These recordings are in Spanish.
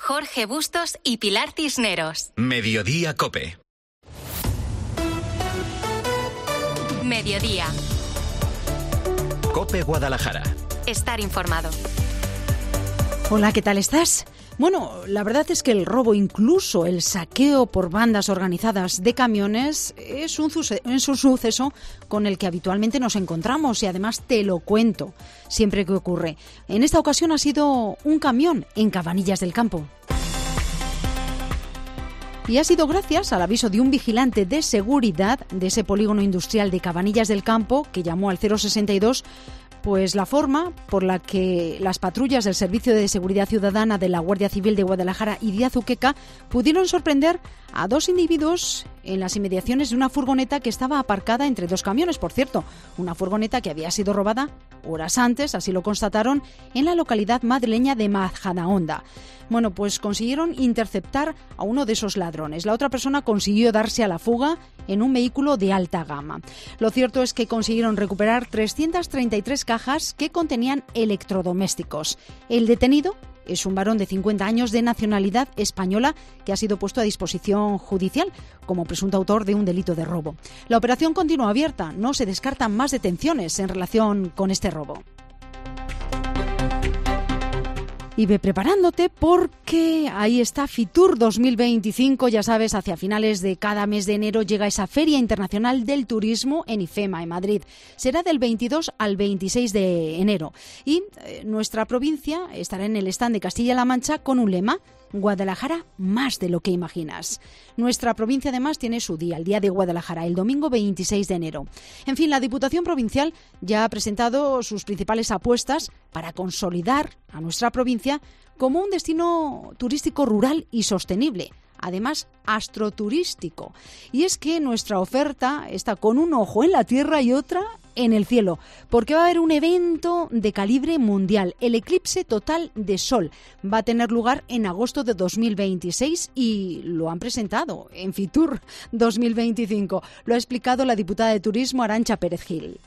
Jorge Bustos y Pilar Cisneros. Mediodía COPE. Mediodía. COPE Guadalajara. Estar informado. Hola, ¿qué tal estás? Bueno, la verdad es que el robo, incluso el saqueo por bandas organizadas de camiones, es un suceso con el que habitualmente nos encontramos y además te lo cuento siempre que ocurre. En esta ocasión ha sido un camión en Cabanillas del Campo. Y ha sido gracias al aviso de un vigilante de seguridad de ese polígono industrial de Cabanillas del Campo, que llamó al 062, pues la forma por la que las patrullas del Servicio de Seguridad Ciudadana de la Guardia Civil de Guadalajara y de Azuqueca pudieron sorprender a dos individuos en las inmediaciones de una furgoneta que estaba aparcada entre dos camiones. Por cierto, una furgoneta que había sido robada horas antes, así lo constataron, en la localidad madrileña de Majadahonda. Bueno, pues consiguieron interceptar a uno de esos ladrones. La otra persona consiguió darse a la fuga en un vehículo de alta gama. Lo cierto es que consiguieron recuperar 333 cajas que contenían electrodomésticos. El detenido es un varón de 50 años de nacionalidad española que ha sido puesto a disposición judicial como presunto autor de un delito de robo. La operación continúa abierta. No se descartan más detenciones en relación con este robo. Y ve preparándote porque ahí está Fitur 2025, ya sabes, hacia finales de cada mes de enero llega esa Feria Internacional del Turismo en IFEMA, en Madrid. Será del 22 al 26 de enero y nuestra provincia estará en el stand de Castilla-La Mancha con un lema: Guadalajara más de lo que imaginas. Nuestra provincia además tiene su día, el Día de Guadalajara, el domingo 26 de enero. En fin, la Diputación Provincial ya ha presentado sus principales apuestas para consolidar a nuestra provincia como un destino turístico rural y sostenible. Además, astroturístico. Y es que nuestra oferta está con un ojo en la tierra y otra en el cielo, porque va a haber un evento de calibre mundial, el eclipse total de Sol. Va a tener lugar en agosto de 2026 y lo han presentado en Fitur 2025. Lo ha explicado la diputada de Turismo, Arantxa Pérez Gil.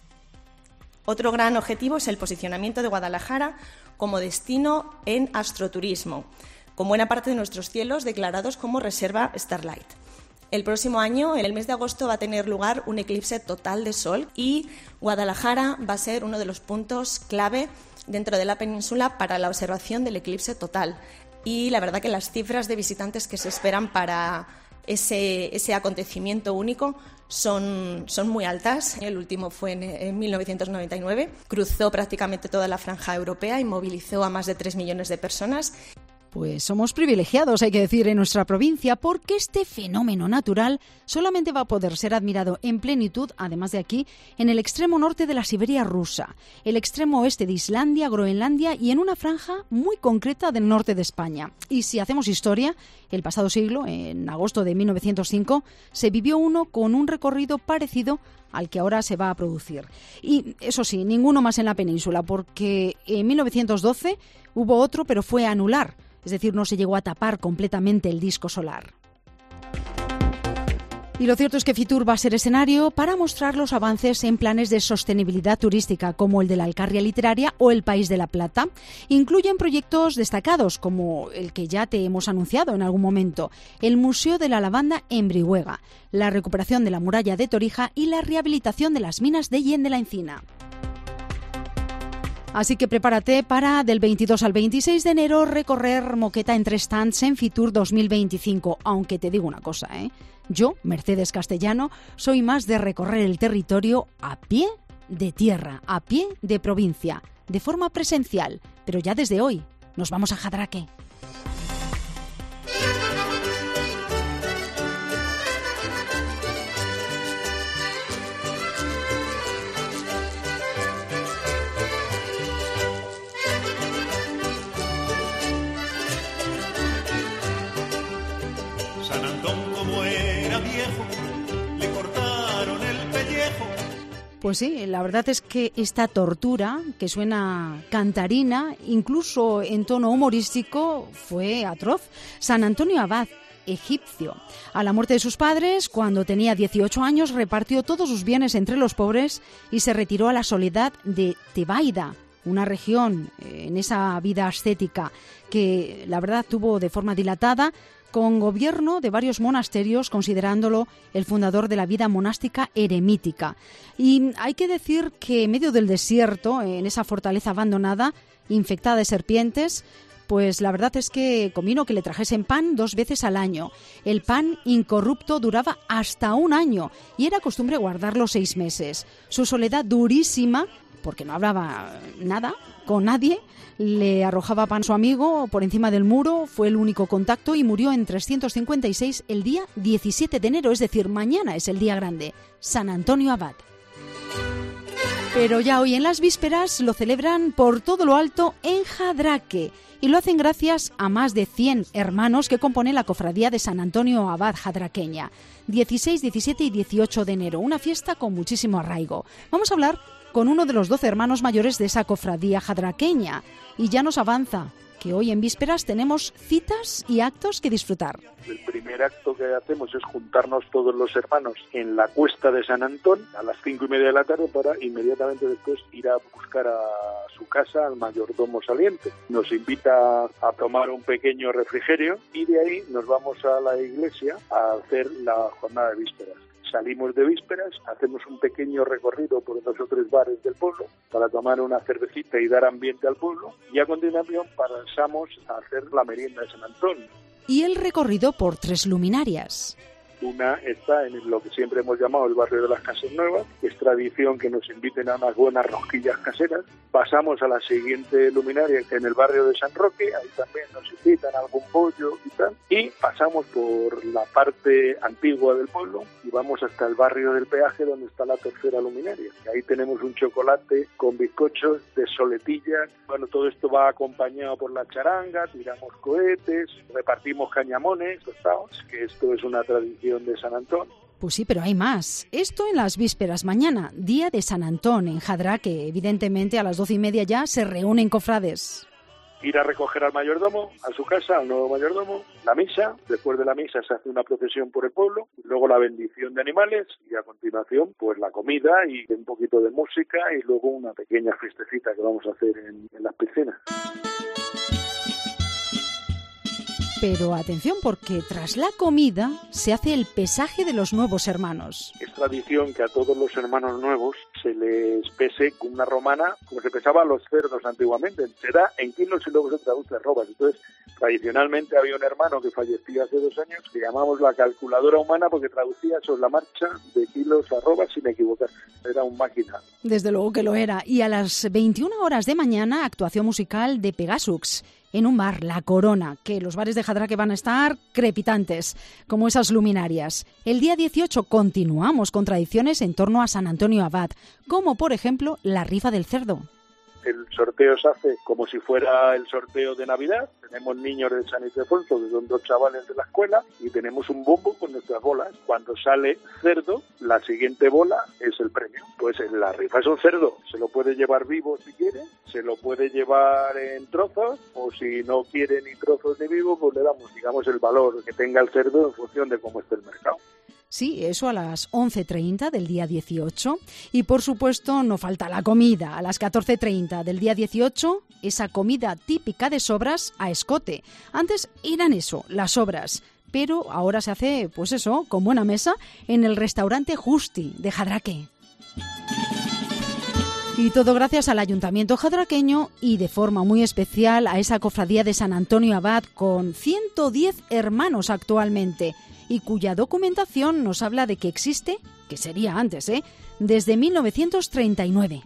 Otro gran objetivo es el posicionamiento de Guadalajara como destino en astroturismo, con buena parte de nuestros cielos declarados como reserva Starlight. El próximo año, en el mes de agosto, va a tener lugar un eclipse total de Sol y Guadalajara va a ser uno de los puntos clave dentro de la península para la observación del eclipse total. Y la verdad que las cifras de visitantes que se esperan para ese acontecimiento único son muy altas. El último fue en 1999, cruzó prácticamente toda la franja europea y movilizó a más de 3 millones de personas. Pues somos privilegiados, hay que decir, en nuestra provincia, porque este fenómeno natural solamente va a poder ser admirado en plenitud, además de aquí, en el extremo norte de la Siberia rusa, el extremo oeste de Islandia, Groenlandia y en una franja muy concreta del norte de España. Y si hacemos historia, el pasado siglo, en agosto de 1905, se vivió uno con un recorrido parecido al que ahora se va a producir. Y eso sí, ninguno más en la península, porque en 1912 hubo otro, pero fue anular. Es decir, no se llegó a tapar completamente el disco solar. Y lo cierto es que Fitur va a ser escenario para mostrar los avances en planes de sostenibilidad turística, como el de la Alcarria Literaria o el País de la Plata. Incluyen proyectos destacados, como el que ya te hemos anunciado en algún momento, el Museo de la Lavanda en Brihuega, la recuperación de la muralla de Torija y la rehabilitación de las minas de Yen de la Encina. Así que prepárate para, del 22 al 26 de enero, recorrer moqueta en 3 stands en Fitur 2025. Aunque te digo una cosa, yo, Mercedes Castellano, soy más de recorrer el territorio a pie de tierra, a pie de provincia, de forma presencial. Pero ya desde hoy nos vamos a Jadraque. Pues sí, la verdad es que esta tortura, que suena cantarina, incluso en tono humorístico, fue atroz. San Antonio Abad, egipcio. A la muerte de sus padres, cuando tenía 18 años, repartió todos sus bienes entre los pobres y se retiró a la soledad de Tebaida, una región en esa vida ascética que la verdad tuvo de forma dilatada, con gobierno de varios monasterios, considerándolo el fundador de la vida monástica eremítica. Y hay que decir que en medio del desierto, en esa fortaleza abandonada, infectada de serpientes, pues la verdad es que convino que le trajesen pan 2 veces al año. El pan incorrupto duraba hasta 1 año y era costumbre guardarlo 6 meses. Su soledad durísima, porque no hablaba nada con nadie, le arrojaba pan su amigo por encima del muro, fue el único contacto y murió en 356 el día 17 de enero, es decir, mañana es el día grande, San Antonio Abad. Pero ya hoy en las vísperas lo celebran por todo lo alto en Jadraque y lo hacen gracias a más de 100 hermanos que componen la cofradía de San Antonio Abad jadraqueña. 16, 17 y 18 de enero, una fiesta con muchísimo arraigo. Vamos a hablar con uno de los 12 hermanos mayores de esa cofradía jadraqueña y ya nos avanza que hoy en vísperas tenemos citas y actos que disfrutar. El primer acto que hacemos es juntarnos todos los hermanos en la cuesta de San Antón a las 5:30 de la tarde para inmediatamente después ir a buscar a su casa al mayordomo saliente. Nos invita a tomar un pequeño refrigerio y de ahí nos vamos a la iglesia a hacer la jornada de vísperas. Salimos de vísperas, hacemos un pequeño recorrido por 2 o 3 bares del pueblo para tomar una cervecita y dar ambiente al pueblo y a continuación pasamos a hacer la merienda de San Antón. Y el recorrido por 3 luminarias. Una está en lo que siempre hemos llamado el barrio de las Casas Nuevas, que es tradición que nos inviten a unas buenas rosquillas caseras. Pasamos a la siguiente luminaria, que en el barrio de San Roque, ahí también nos invitan a algún pollo y tal. Y pasamos por la parte antigua del pueblo y vamos hasta el barrio del Peaje, donde está la tercera luminaria. Y ahí tenemos un chocolate con bizcochos de soletillas. Bueno, todo esto va acompañado por la charanga, tiramos cohetes, repartimos cañamones tostados, que esto es una tradición de San Antón. Pues sí, pero hay más. Esto en las vísperas mañana, día de San Antón en Jadraque. Evidentemente a las 12:30 ya se reúnen cofrades. Ir a recoger al mayordomo, a su casa, al nuevo mayordomo, la misa, después de la misa se hace una procesión por el pueblo, luego la bendición de animales y a continuación pues la comida y un poquito de música y luego una pequeña fiestecita que vamos a hacer en las piscinas. Pero atención, porque tras la comida se hace el pesaje de los nuevos hermanos. Es tradición que a todos los hermanos nuevos se les pese con una romana, como se pesaba a los cerdos antiguamente. Se da en kilos y luego se traduce a arrobas. Entonces, tradicionalmente había un hermano que falleció hace 2 años que llamamos la calculadora humana porque traducía sobre la marcha de kilos a arrobas sin equivocarse. Era un máquina. Desde luego que lo era. Y a las 21 horas de mañana, actuación musical de Pegasux en un bar, La Corona, que los bares de Jadraque van a estar crepitantes, como esas luminarias. El día 18 continuamos con tradiciones en torno a San Antonio Abad, como por ejemplo la rifa del cerdo. El sorteo se hace como si fuera el sorteo de Navidad. Tenemos niños de San Ildefonso, que son 2 chavales de la escuela, y tenemos un bombo con nuestras bolas. Cuando sale cerdo, la siguiente bola es el premio. Pues en la rifa es un cerdo. Se lo puede llevar vivo si quiere, se lo puede llevar en trozos, o si no quiere ni trozos ni vivo, pues le damos, digamos, el valor que tenga el cerdo en función de cómo esté el mercado. Sí, eso a las 11:30 del día 18. Y por supuesto no falta la comida. A las 14:30 del día 18, esa comida típica de sobras a escote. Antes eran eso, las sobras. Pero ahora se hace, pues eso, con buena mesa, en el restaurante Justi de Jadraque. Y todo gracias al Ayuntamiento jadraqueño y de forma muy especial a esa cofradía de San Antonio Abad con 110 hermanos actualmente y cuya documentación nos habla de que existe, que sería antes, desde 1939.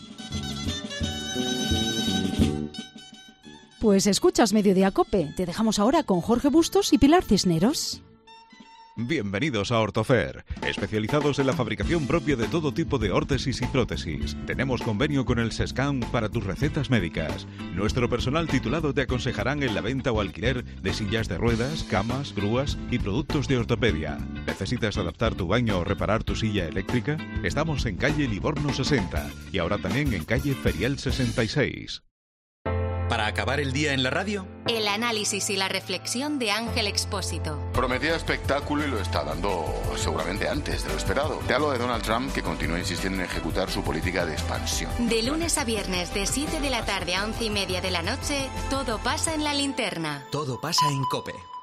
Pues escuchas Mediodía Cope. Te dejamos ahora con Jorge Bustos y Pilar Cisneros. Bienvenidos a Ortofer, especializados en la fabricación propia de todo tipo de órtesis y prótesis. Tenemos convenio con el SESCAM para tus recetas médicas. Nuestro personal titulado te aconsejarán en la venta o alquiler de sillas de ruedas, camas, grúas y productos de ortopedia. ¿Necesitas adaptar tu baño o reparar tu silla eléctrica? Estamos en calle Livorno 60 y ahora también en calle Ferial 66. Para acabar el día en la radio, el análisis y la reflexión de Ángel Expósito. Prometía espectáculo y lo está dando seguramente antes de lo esperado. Te hablo de Donald Trump, que continúa insistiendo en ejecutar su política de expansión. De lunes a viernes, de 7 de la tarde a 11:30 de la noche, todo pasa en La Linterna. todo pasa en COPE.